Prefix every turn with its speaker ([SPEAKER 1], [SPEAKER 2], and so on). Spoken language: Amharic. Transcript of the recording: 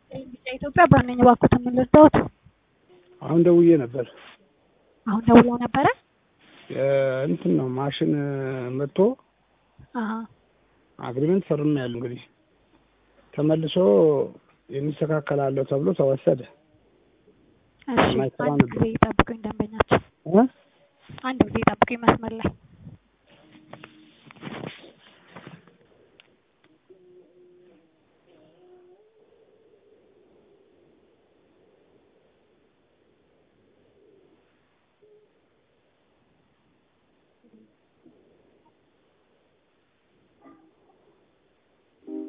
[SPEAKER 1] ኢትዮጵያ ባነኝ ባኩት ምን ልርዳዎት?
[SPEAKER 2] አሁን ደውዬ ነበር።
[SPEAKER 1] አሁን ደውለው ነበረ?
[SPEAKER 2] እንትን ነው ማሽን መጥቶ አግሪመንት ፈርሜያለሁ። እንግዲህ ተመልሶ የሚስተካከል አለው ተብሎ ተወሰደ።
[SPEAKER 1] እሺ አንድ ጊዜ ይጠብቁኝ ደንበኛችን። አንድ ጊዜ ይጠብቁኝ መስመር ላይ